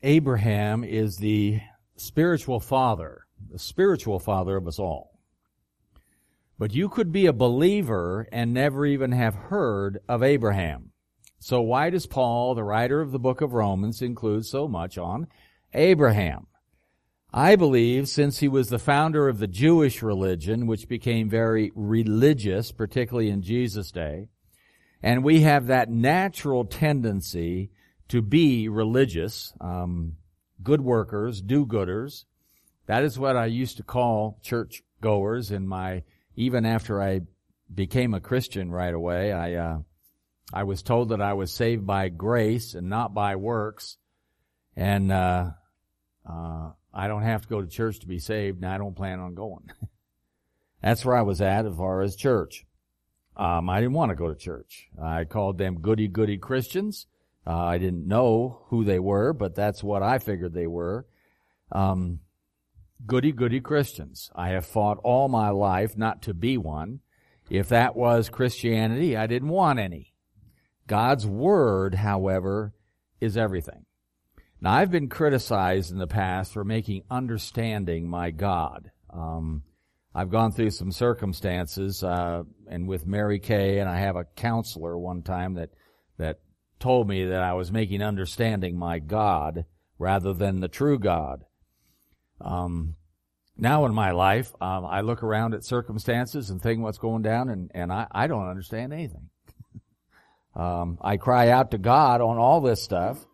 Abraham is the spiritual father of us all. But you could be a believer and never even have heard of Abraham. So why does Paul, the writer of the book of Romans, include so much on Abraham? I believe since he was the founder of the Jewish religion, which became very religious, particularly in Jesus' day, and we have that natural tendency to be religious, good workers, do-gooders. That is what I used to call church goers even after I became a Christian right away. I was told that I was saved by grace and not by works, and I don't have to go to church to be saved, and I don't plan on going. That's where I was at as far as church. I didn't want to go to church. I called them goody-goody Christians. I didn't know who they were, but that's what I figured they were. Goody-goody Christians. I have fought all my life not to be one. If that was Christianity, I didn't want any. God's Word, however, is everything. Now, I've been criticized in the past for making understanding my God. I've gone through some circumstances, and with Mary Kay, and I have a counselor one time that told me that I was making understanding my God rather than the true God. Now in my life, I look around at circumstances and think what's going down, and I don't understand anything. I cry out to God on all this stuff,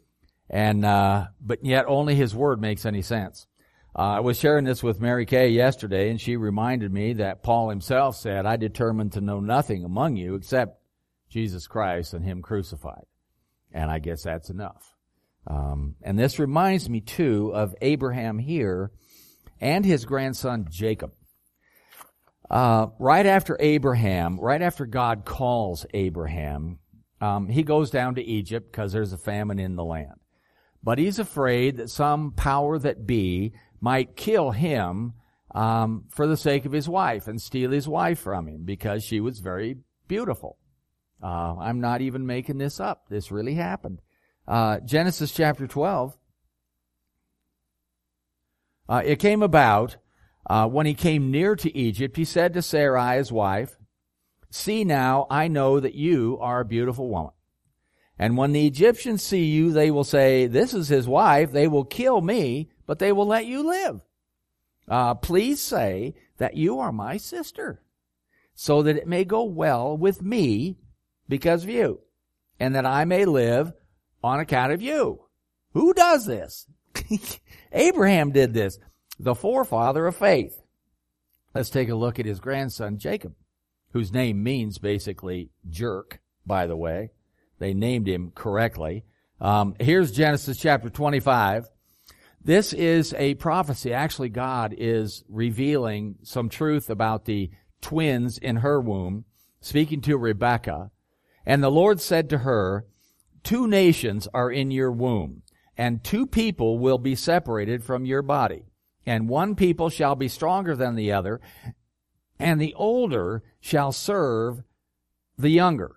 but yet only His Word makes any sense. I was sharing this with Mary Kay yesterday, and she reminded me that Paul himself said, I determined to know nothing among you except Jesus Christ and Him crucified. And I guess that's enough. And this reminds me, too, of Abraham here and his grandson Jacob. Right after God calls Abraham, he goes down to Egypt because there's a famine in the land. But he's afraid that some power that be might kill him for the sake of his wife and steal his wife from him because she was very beautiful. I'm not even making this up. This really happened. Genesis chapter 12. It came about when he came near to Egypt, he said to Sarai, his wife, see now, I know that you are a beautiful woman. And when the Egyptians see you, they will say, this is his wife. They will kill me, but they will let you live. Please say that you are my sister, so that it may go well with me because of you, and that I may live on account of you. Who does this? Abraham did this, the forefather of faith. Let's take a look at his grandson Jacob, whose name means basically jerk, by the way. They named him correctly. Here's Genesis chapter 25. This is a prophecy. Actually, God is revealing some truth about the twins in her womb, speaking to Rebekah. And the Lord said to her, 2 nations are in your womb, and 2 people will be separated from your body. And one people shall be stronger than the other, and the older shall serve the younger.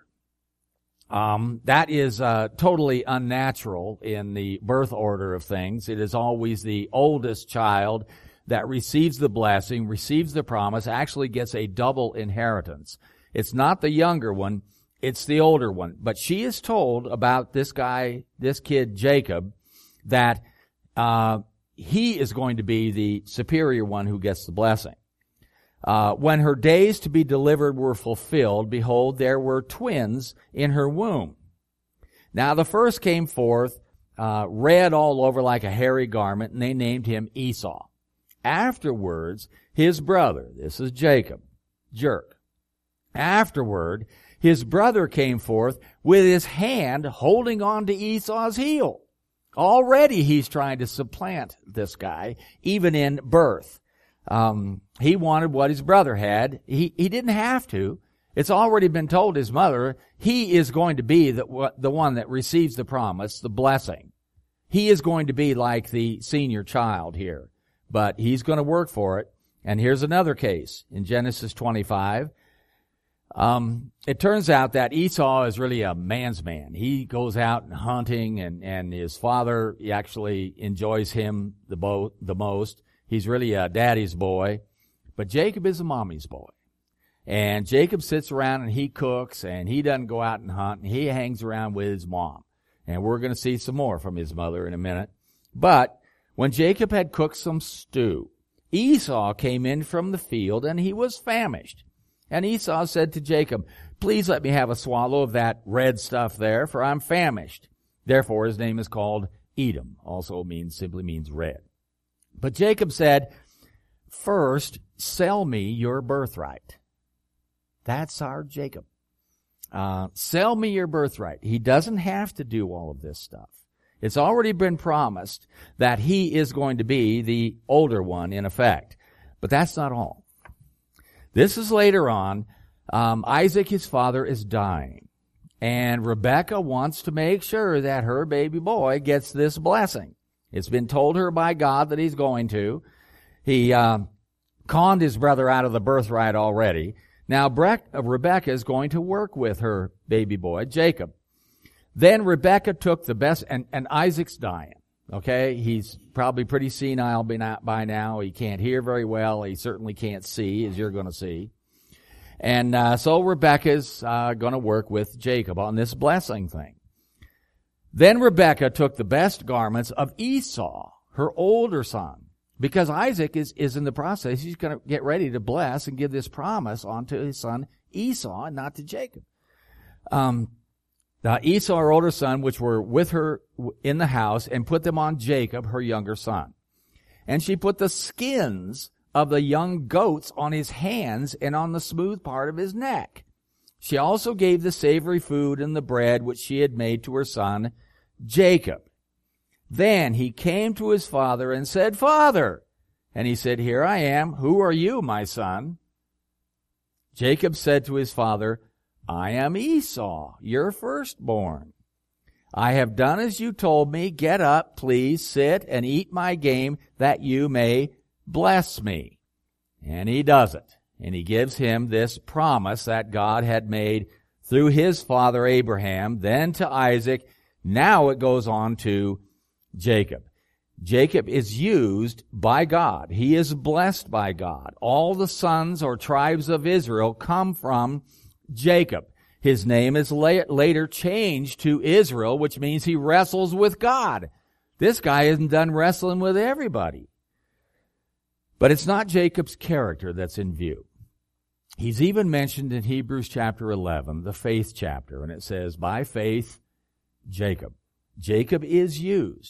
That is totally unnatural in the birth order of things. It is always the oldest child that receives the blessing, receives the promise, actually gets a double inheritance. It's not the younger one, it's the older one. But she is told about this kid Jacob, that he is going to be the superior one who gets the blessing. When her days to be delivered were fulfilled, behold, there were twins in her womb. Now the first came forth, red all over like a hairy garment, and they named him Esau. Afterwards, his brother, this is Jacob, jerk. Afterward, his brother came forth with his hand holding on to Esau's heel. Already he's trying to supplant this guy, even in birth. He wanted what his brother had. He didn't have to. It's already been told his mother, he is going to be the one that receives the promise, the blessing. He is going to be like the senior child here. But he's going to work for it. And here's another case in Genesis 25. It turns out that Esau is really a man's man. He goes out and hunting, and his father, he actually enjoys him the most. He's really a daddy's boy, but Jacob is a mommy's boy. And Jacob sits around and he cooks, and he doesn't go out and hunt, and he hangs around with his mom. And we're going to see some more from his mother in a minute. But when Jacob had cooked some stew, Esau came in from the field, and he was famished. And Esau said to Jacob, "Please let me have a swallow of that red stuff there, for I'm famished." Therefore his name is called Edom, also simply means red. But Jacob said, "First, sell me your birthright." That's our Jacob. Sell me your birthright. He doesn't have to do all of this stuff. It's already been promised that he is going to be the older one in effect. But that's not all. This is later on. Isaac, his father, is dying. And Rebekah wants to make sure that her baby boy gets this blessing. It's been told her by God that he's going to. He conned his brother out of the birthright already. Now Rebekah is going to work with her baby boy, Jacob. Then Rebekah took the best, and Isaac's dying. Okay, he's probably pretty senile by now. He can't hear very well. He certainly can't see, as you're going to see. And so Rebekah's going to work with Jacob on this blessing thing. Then Rebekah took the best garments of Esau, her older son, because Isaac is in the process. He's going to get ready to bless and give this promise onto his son Esau and not to Jacob. Esau, her older son, which were with her in the house, and put them on Jacob, her younger son. And she put the skins of the young goats on his hands and on the smooth part of his neck. She also gave the savory food and the bread which she had made to her son Jacob. Then he came to his father and said, "Father." And he said, "Here I am. Who are you, my son?" Jacob said to his father, "I am Esau, your firstborn. I have done as you told me. Get up, please, sit and eat my game, that you may bless me." And he does it. And he gives him this promise that God had made through his father Abraham, then to Isaac. Now it goes on to Jacob. Jacob is used by God. He is blessed by God. All the sons or tribes of Israel come from Jacob. His name is later changed to Israel, which means he wrestles with God. This guy isn't done wrestling with everybody. But it's not Jacob's character that's in view. He's even mentioned in Hebrews chapter 11, the faith chapter, and it says, by faith, Jacob. Jacob is used.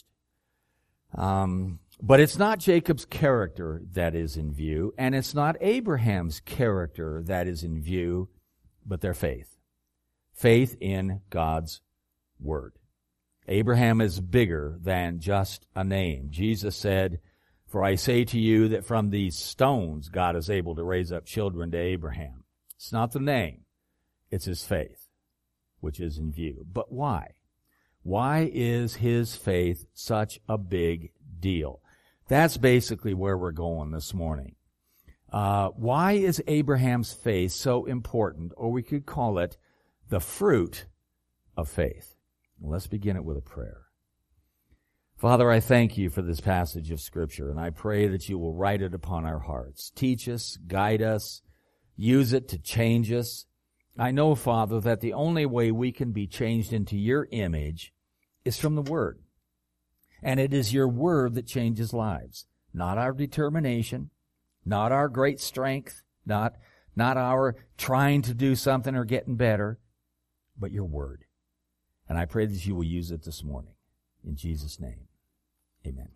But it's not Jacob's character that is in view, and it's not Abraham's character that is in view, but their faith. Faith in God's Word. Abraham is bigger than just a name. Jesus said, "For I say to you that from these stones God is able to raise up children to Abraham." It's not the name. It's his faith, which is in view. But why? Why is his faith such a big deal? That's basically where we're going this morning. Why is Abraham's faith so important? Or we could call it the fruit of faith. Let's begin it with a prayer. Father, I thank you for this passage of Scripture, and I pray that you will write it upon our hearts. Teach us, guide us, use it to change us. I know, Father, that the only way we can be changed into your image is from the Word. And it is your Word that changes lives, not our determination, not our great strength, not our trying to do something or getting better, but your Word. And I pray that you will use it this morning. In Jesus' name, amen.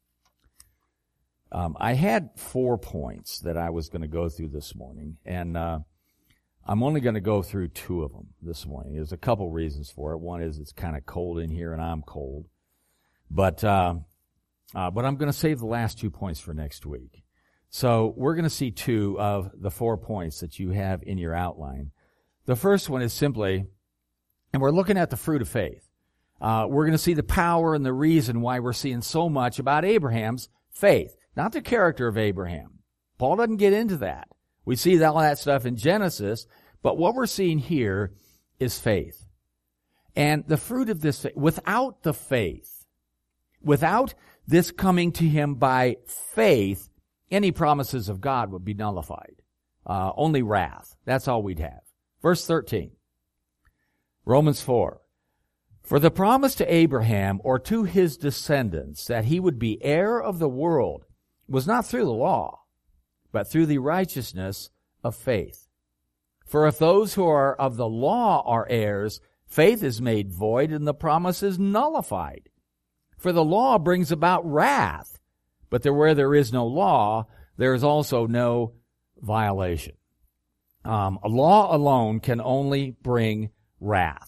I had 4 points that I was going to go through this morning, and I'm only going to go through 2 of them this morning. There's a couple reasons for it. One is it's kind of cold in here, and I'm cold. But I'm going to save the last 2 points for next week. So we're going to see 2 of the 4 points that you have in your outline. The first one is simply, and we're looking at the fruit of faith. We're going to see the power and the reason why we're seeing so much about Abraham's faith, not the character of Abraham. Paul doesn't get into that. We see all that stuff in Genesis, But what we're seeing here is faith. And the fruit of this faith, without the faith, without this coming to him by faith, any promises of God would be nullified. Only wrath. That's all we'd have. Verse 13. Romans 4. For the promise to Abraham or to his descendants that he would be heir of the world was not through the law, but through the righteousness of faith. For if those who are of the law are heirs, faith is made void and the promise is nullified. For the law brings about wrath, but where there is no law, there is also no violation. A law alone can only bring wrath.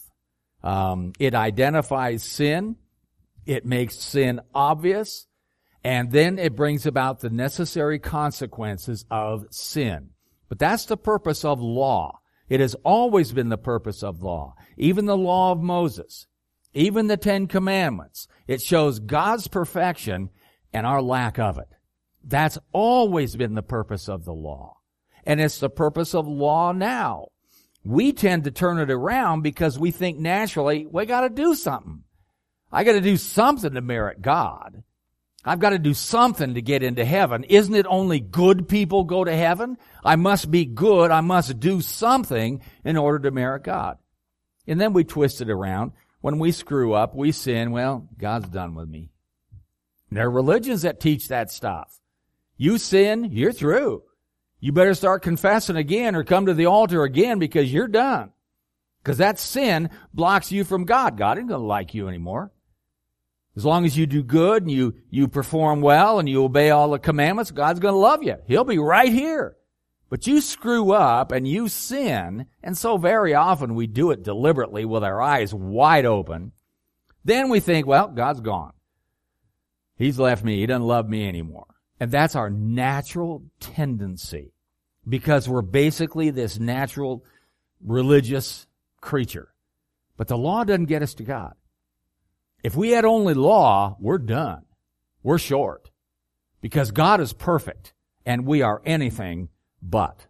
It identifies sin, it makes sin obvious, and then it brings about the necessary consequences of sin. But that's the purpose of law. It has always been the purpose of law. Even the law of Moses, even the 10 Commandments. It shows God's perfection and our lack of it. That's always been the purpose of the law. And it's the purpose of law now. We tend to turn it around because we think naturally, we got to do something. I got to do something to merit God. I've got to do something to get into heaven. Isn't it only good people go to heaven? I must be good. I must do something in order to merit God. And then we twist it around. When we screw up, we sin, well, God's done with me. There are religions that teach that stuff. You sin, you're through. You better start confessing again or come to the altar again because you're done. Because that sin blocks you from God. God ain't going to like you anymore. As long as you do good and you perform well and you obey all the commandments, God's going to love you. He'll be right here. But you screw up and you sin, and so very often we do it deliberately with our eyes wide open. Then we think, well, God's gone. He's left me. He doesn't love me anymore. And that's our natural tendency because we're basically this natural religious creature. But the law doesn't get us to God. If we had only law, we're done. We're short because God is perfect and we are anything but.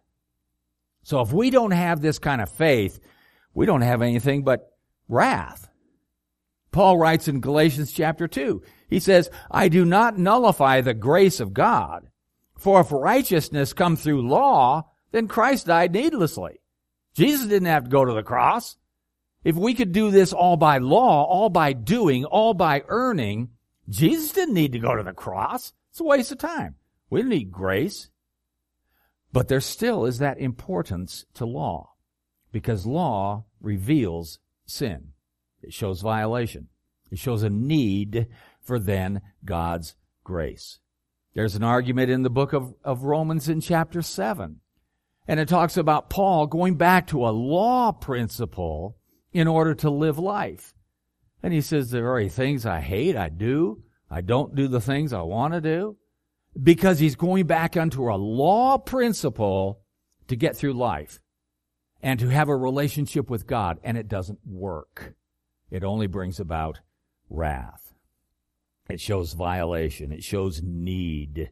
So if we don't have this kind of faith, we don't have anything but wrath. Paul writes in Galatians chapter 2, he says, I do not nullify the grace of God, for if righteousness come through law, then Christ died needlessly. Jesus didn't have to go to the cross. If we could do this all by law, all by doing, all by earning, Jesus didn't need to go to the cross. It's a waste of time. We don't need grace. But there still is that importance to law, because law reveals sin. It shows violation. It shows a need for then God's grace. There's an argument in the book of Romans in chapter 7. And it talks about Paul going back to a law principle in order to live life. And he says, the very things I hate, I do. I don't do the things I want to do. Because he's going back onto a law principle to get through life and to have a relationship with God. And it doesn't work. It only brings about wrath. It shows violation. It shows need.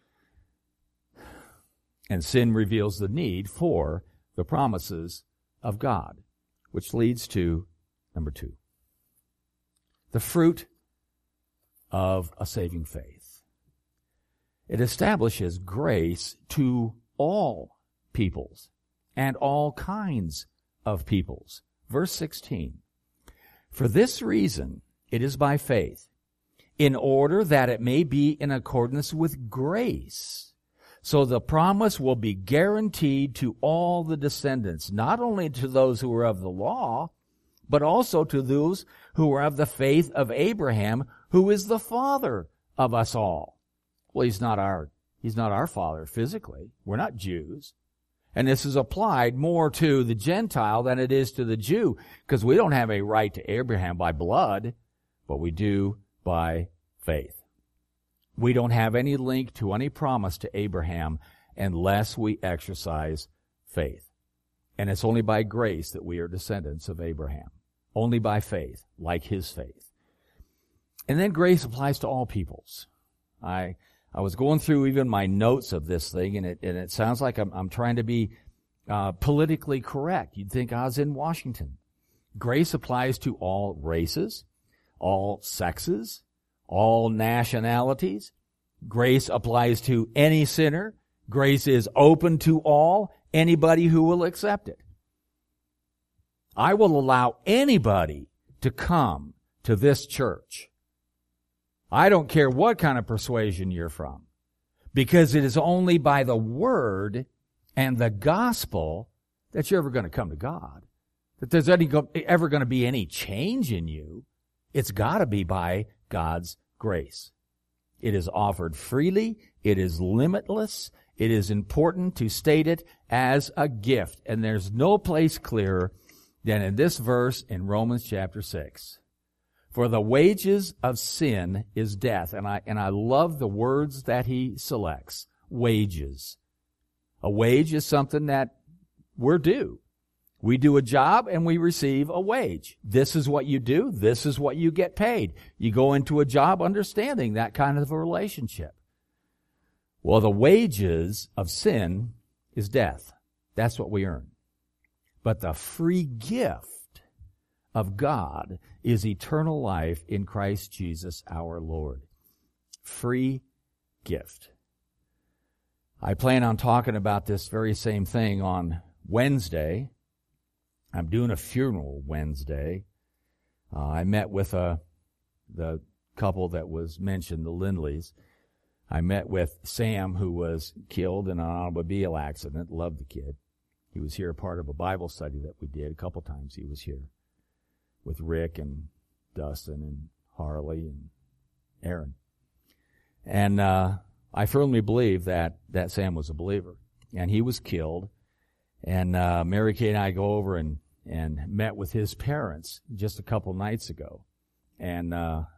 And sin reveals the need for the promises of God, which leads to number 2. The fruit of a saving faith. It establishes grace to all peoples and all kinds of peoples. Verse 16. For this reason, it is by faith, in order that it may be in accordance with grace. So the promise will be guaranteed to all the descendants, not only to those who are of the law, but also to those who are of the faith of Abraham, who is the father of us all. Well, he's not our father physically. We're not Jews. And this is applied more to the Gentile than it is to the Jew, because we don't have a right to Abraham by blood, but we do by faith. We don't have any link to any promise to Abraham unless we exercise faith. And it's only by grace that we are descendants of Abraham. Only by faith, like his faith. And then grace applies to all peoples. I was going through even my notes of this thing, and it sounds like I'm trying to be politically correct. You'd think I was in Washington. Grace applies to all races, all sexes, all nationalities. Grace applies to any sinner. Grace is open to all, anybody who will accept it. I will allow anybody to come to this church. I don't care what kind of persuasion you're from, because it is only by the Word and the gospel that you're ever going to come to God. That there's ever going to be any change in you. It's got to be by God's grace. It is offered freely. It is limitless. It is important to state it as a gift. And there's no place clearer than in this verse in Romans chapter 6. For the wages of sin is death. And I love the words that he selects. Wages. A wage is something that we're due. We do a job and we receive a wage. This is what you do. This is what you get paid. You go into a job understanding that kind of a relationship. Well, the wages of sin is death. That's what we earn. But the free gift of God is eternal life in Christ Jesus our Lord. Free gift. I plan on talking about this very same thing on Wednesday. I'm doing a funeral Wednesday. I met with the couple that was mentioned, the Lindleys. I met with Sam, who was killed in an automobile accident. Loved the kid. He was here part of a Bible study that we did. A couple times he was here with Rick and Dustin and Harley and Aaron. And I firmly believe that Sam was a believer. And he was killed. And Mary Kay and I go over and met with his parents just a couple nights ago. And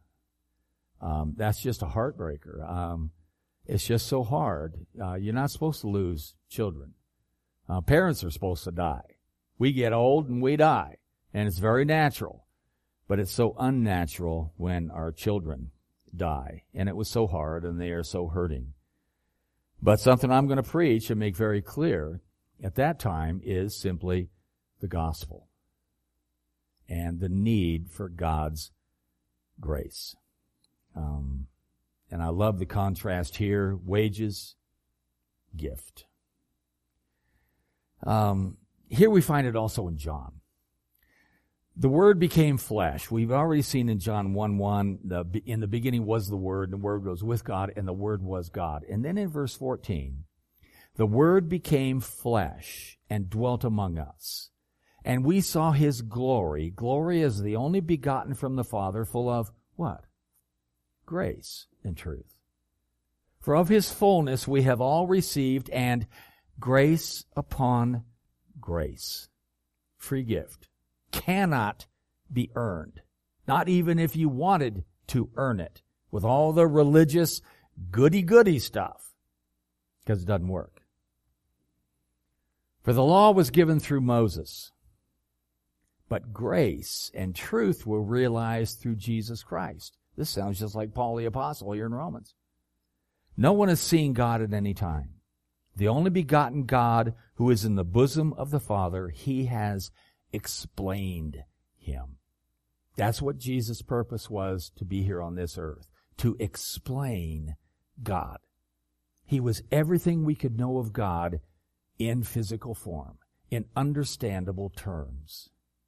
that's just a heartbreaker. It's just so hard. You're not supposed to lose children. Parents are supposed to die. We get old and we die. And it's very natural. But it's so unnatural when our children die. And it was so hard and they are so hurting. But something I'm going to preach and make very clear at that time is simply the gospel and the need for God's grace. And I love the contrast here. Wages, gift. Here we find it also in John. The Word became flesh. We've already seen in John 1:1, in the beginning was the Word, and the Word was with God, and the Word was God. And then in verse 14, the Word became flesh and dwelt among us. And we saw His glory. Glory is the only begotten from the Father, full of what? Grace and truth. For of His fullness we have all received, and grace upon grace. Free gift. Cannot be earned. Not even if you wanted to earn it with all the religious goody-goody stuff. Because it doesn't work. For the law was given through Moses. But grace and truth were realized through Jesus Christ. This sounds just like Paul the Apostle here in Romans. No one has seen God at any time. The only begotten God who is in the bosom of the Father, He has explained Him. That's what Jesus' purpose was to be here on this earth, to explain God. He was everything we could know of God in physical form, in understandable terms.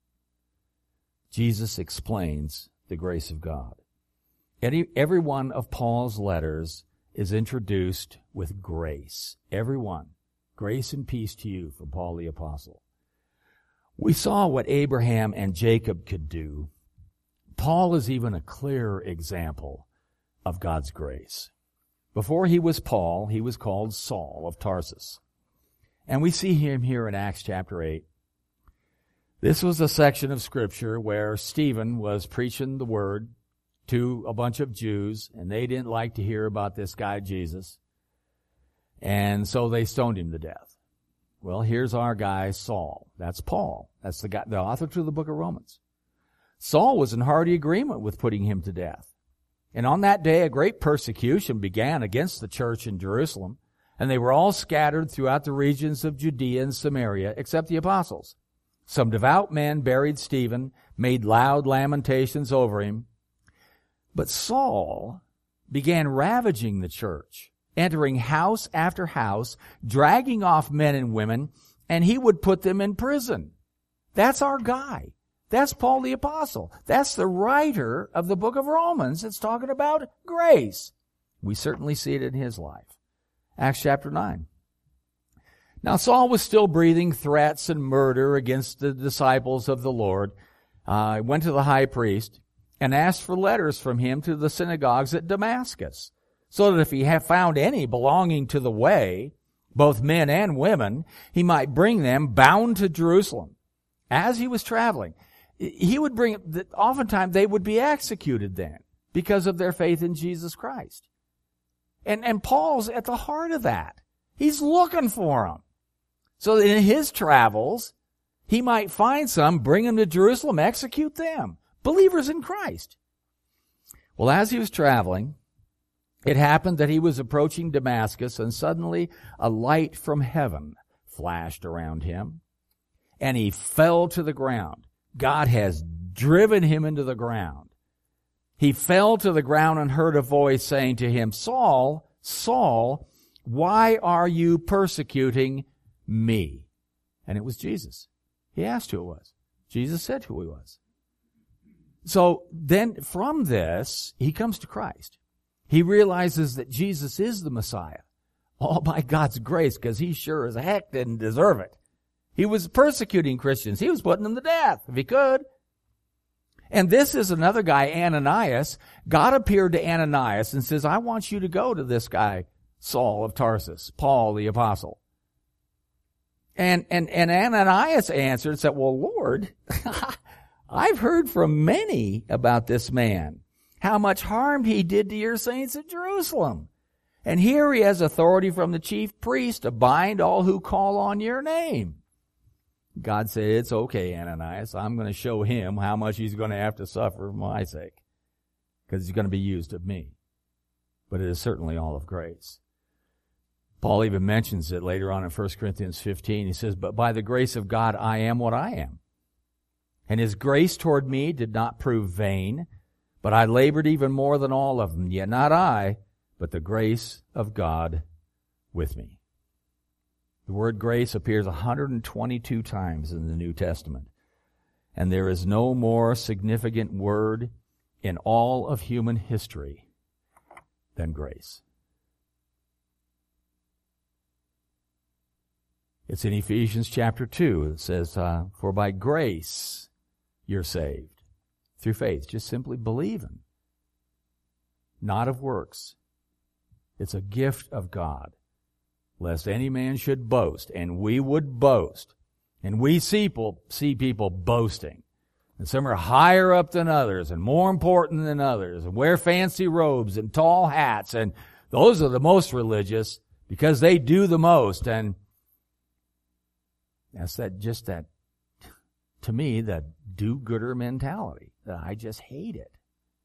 Jesus explains the grace of God. Every one of Paul's letters is introduced with grace. Every one. Grace and peace to you from Paul the Apostle. We saw what Abraham and Jacob could do. Paul is even a clearer example of God's grace. Before he was Paul, he was called Saul of Tarsus. And we see him here in Acts chapter 8. This was a section of Scripture where Stephen was preaching the Word to a bunch of Jews, and they didn't like to hear about this guy Jesus. And so they stoned him to death. Well, here's our guy, Saul. That's Paul. That's the guy, the author to the book of Romans. Saul was in hearty agreement with putting him to death. And on that day, a great persecution began against the church in Jerusalem. and they were all scattered throughout the regions of Judea and Samaria, except the apostles. Some devout men buried Stephen, made loud lamentations over him. But Saul began ravaging the church, entering house after house, dragging off men and women, and he would put them in prison. That's our guy. That's Paul the Apostle. That's the writer of the book of Romans. It's talking about grace. We certainly see it in his life. Acts chapter 9. Now Saul was still breathing threats and murder against the disciples of the Lord. He went to the high priest and asked for letters from him to the synagogues at Damascus, so that if he had found any belonging to the way, both men and women, he might bring them bound to Jerusalem. As he was traveling, he would bring, oftentimes they would be executed then because of their faith in Jesus Christ. And Paul's at the heart of that. He's looking for them. So that in his travels, he might find some, bring them to Jerusalem, execute them. Believers in Christ. Well, as he was traveling, it happened that he was approaching Damascus, and suddenly a light from heaven flashed around him, and he fell to the ground. God has driven him into the ground. He fell to the ground and heard a voice saying to him, Saul, Saul, why are you persecuting me? And it was Jesus. He asked who it was. Jesus said who he was. So then from this, he comes to Christ. He realizes that Jesus is the Messiah, all by God's grace, because he sure as heck didn't deserve it. He was persecuting Christians. He was putting them to death if he could. And this is another guy, Ananias. God appeared to Ananias and says, I want you to go to this guy, Saul of Tarsus, Paul the Apostle. And Ananias answered and said, well, Lord, I've heard from many about this man, how much harm he did to your saints at Jerusalem. And here he has authority from the chief priest to bind all who call on your name. God said, it's okay, Ananias. I'm going to show him how much he's going to have to suffer for my sake, because he's going to be used of me. But it is certainly all of grace. Paul even mentions it later on in 1 Corinthians 15. He says, but by the grace of God, I am what I am. And his grace toward me did not prove vain, but I labored even more than all of them. Yet not I, but the grace of God with me. The word grace appears 122 times in the New Testament. And there is no more significant word in all of human history than grace. It's in Ephesians chapter 2. It says, for by grace you're saved. Through faith. Just simply believing. Not of works. It's a gift of God. Lest any man should boast. And we would boast. And we see people boasting. And some are higher up than others and more important than others and wear fancy robes and tall hats. And those are the most religious because they do the most. And that's that, to me, that do-gooder mentality. I just hate it.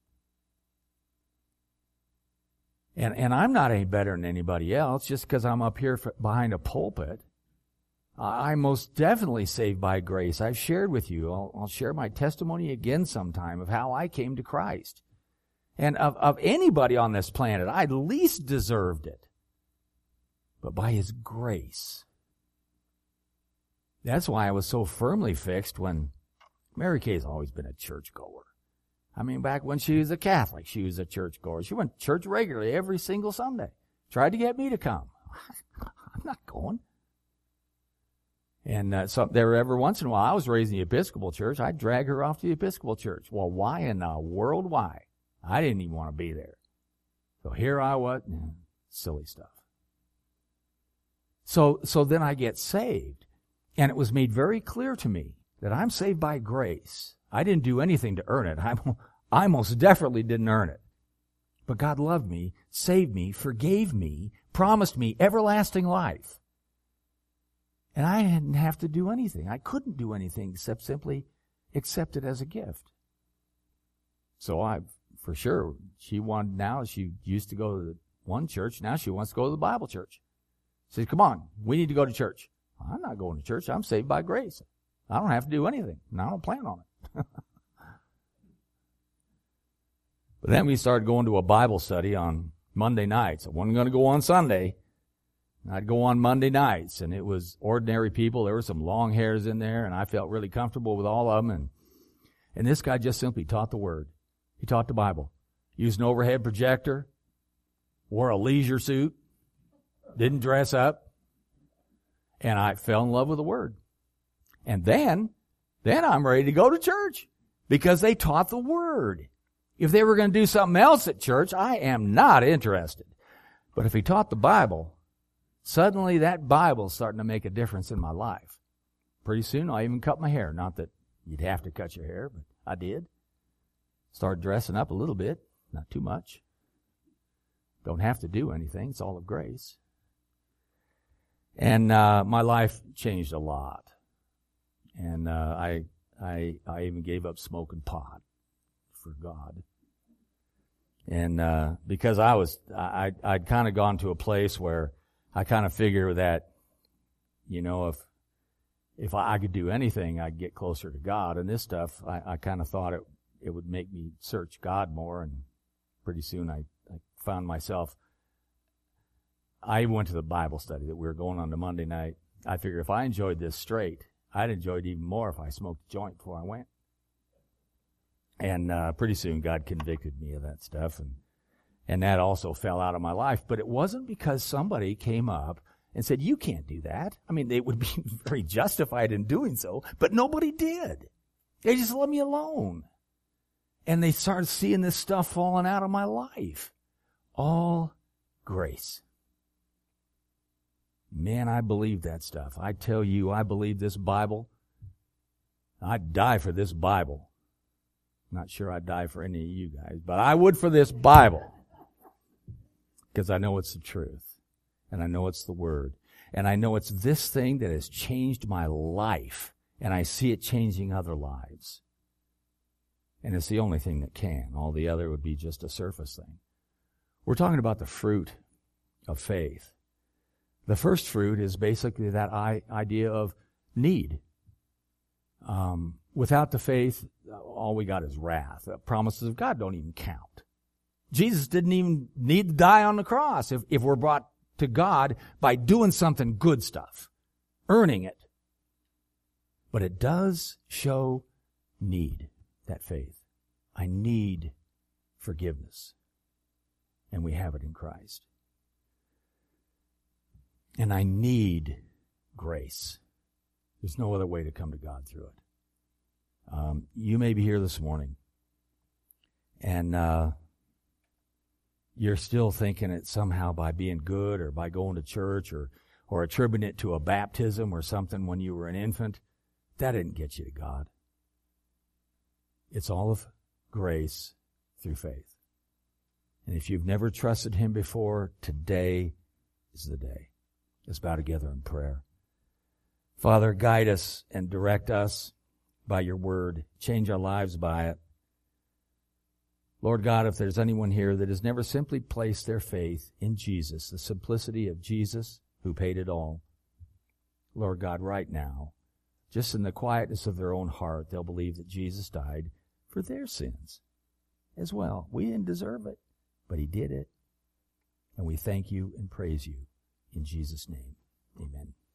And I'm not any better than anybody else just because I'm up here behind a pulpit. I'm most definitely saved by grace. I've shared with you. I'll share my testimony again sometime of how I came to Christ. And of anybody on this planet, I least deserved it. But by His grace. That's why I was so firmly fixed when Mary Kay's always been a churchgoer. I mean, back when she was a Catholic, she was a churchgoer. She went to church regularly every single Sunday. Tried to get me to come. I'm not going. And so there every once in a while, I was raised in the Episcopal Church. I'd drag her off to the Episcopal Church. Well, why in the world, why? I didn't even want to be there. So here I was, silly stuff. So then I get saved. And it was made very clear to me that I'm saved by grace. I didn't do anything to earn it. I most definitely didn't earn it. But God loved me, saved me, forgave me, promised me everlasting life. And I didn't have to do anything. I couldn't do anything except simply accept it as a gift. So for sure, she used to go to one church. Now she wants to go to the Bible church. He said, come on, we need to go to church. I'm not going to church. I'm saved by grace. I don't have to do anything. And I don't plan on it. But then we started going to a Bible study on Monday nights. I wasn't going to go on Sunday. I'd go on Monday nights, and it was ordinary people. There were some long hairs in there, and I felt really comfortable with all of them. And this guy just simply taught the Word. He taught the Bible. Used an overhead projector, wore a leisure suit, didn't dress up, and I fell in love with the Word. And then I'm ready to go to church because they taught the Word. If they were going to do something else at church, I am not interested. But if he taught the Bible, suddenly that Bible's starting to make a difference in my life. Pretty soon I even cut my hair. Not that you'd have to cut your hair, but I did. Started dressing up a little bit, not too much. Don't have to do anything. It's all of grace. And my life changed a lot. And I even gave up smoking pot for God. And because I'd kind of gone to a place where I kind of figure that, you know, if I could do anything, I'd get closer to God. And this stuff, I kind of thought it would make me search God more. And pretty soon I found myself, I went to the Bible study that we were going on to Monday night. I figured if I enjoyed this straight, I'd enjoy it even more if I smoked a joint before I went. And pretty soon God convicted me of that stuff, and that also fell out of my life. But it wasn't because somebody came up and said, you can't do that. I mean, they would be very justified in doing so, but nobody did. They just let me alone. And they started seeing this stuff falling out of my life. All grace. Man, I believe that stuff. I tell you, I believe this Bible. I'd die for this Bible. Not sure I'd die for any of you guys, but I would for this Bible. Because I know it's the truth. And I know it's the Word. And I know it's this thing that has changed my life. And I see it changing other lives. And it's the only thing that can. All the other would be just a surface thing. We're talking about the fruit of faith. The first fruit is basically that idea of need. Without the faith, all we got is wrath. The promises of God don't even count. Jesus didn't even need to die on the cross if we're brought to God by doing something good stuff, earning it. But it does show need, that faith. I need forgiveness. And we have it in Christ. And I need grace. There's no other way to come to God through it. You may be here this morning, and you're still thinking it somehow by being good or by going to church or attributing it to a baptism or something when you were an infant. That didn't get you to God. It's all of grace through faith. And if you've never trusted Him before, today is the day. Let's bow together in prayer. Father, guide us and direct us by your word. Change our lives by it. Lord God, if there's anyone here that has never simply placed their faith in Jesus, the simplicity of Jesus who paid it all, Lord God, right now, just in the quietness of their own heart, they'll believe that Jesus died for their sins as well. We didn't deserve it, but He did it. And we thank you and praise you in Jesus' name. Amen.